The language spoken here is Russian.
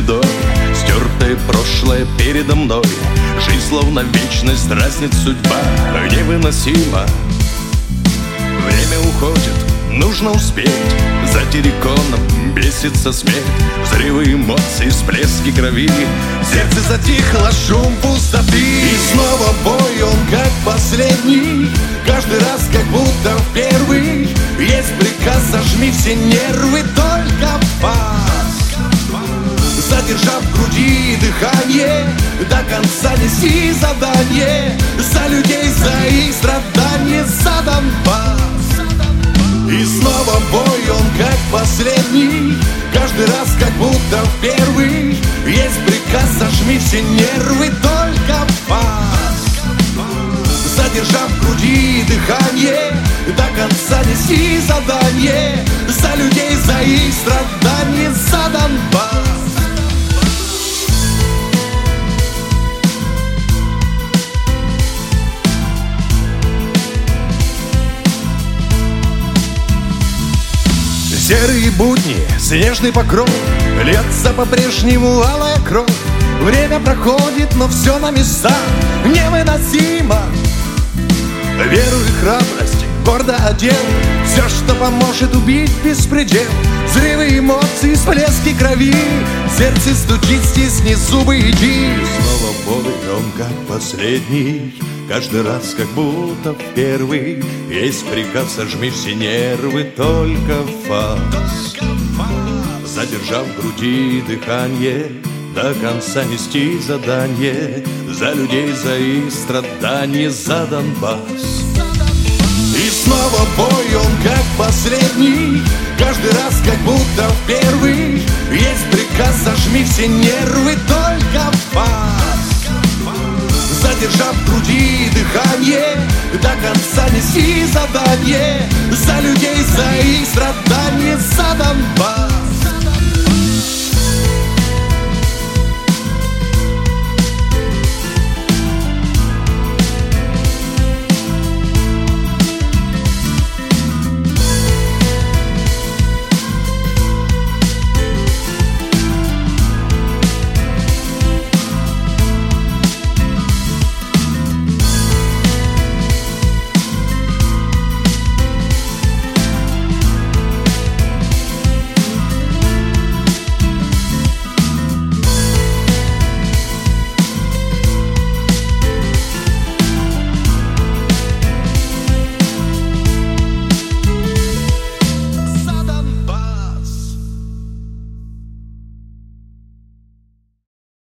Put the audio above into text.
седой, стертое прошлое передо мной. Жизнь словно вечность дразнит судьба, невыносимо. Время уходит, нужно успеть. За терриконом бесится смех, взрывы эмоций, всплески крови. Сердце затихло, шум пустоты. И снова бой, он как последний, каждый раз как будто в первый. Есть приказ, зажми все нервы, только пас. Задержав в груди дыхание, до конца неси задание. За людей, за их страдания, за Донбасс. И снова бой, он как последний, каждый раз как будто в первый. Есть приказ, зажми все нервы, только пас. Задержав в груди дыхание, до конца неси задание. За людей, за их страдания, за Донбасс. Серые будни, снежный покров, льется по-прежнему алая кровь. Время проходит, но все на местах, невыносимо. Веру и храбрость гордо одел, все, что поможет убить беспредел. Взрывы эмоций, всплески крови, сердце стучит, стисни зубы, иди. Снова бой, он как последний, каждый раз как будто в первый. Есть приказ, сожми все нервы, только фас. Задержав в груди дыхание, до конца нести задание. За людей, за их страдания, за Донбасс. И снова бой, он как последний, каждый раз как будто в первый. Есть приказ, зажми все нервы, только пас. Задержав в груди дыхание, до конца неси задание. За людей, за их страдания, за Донбасс.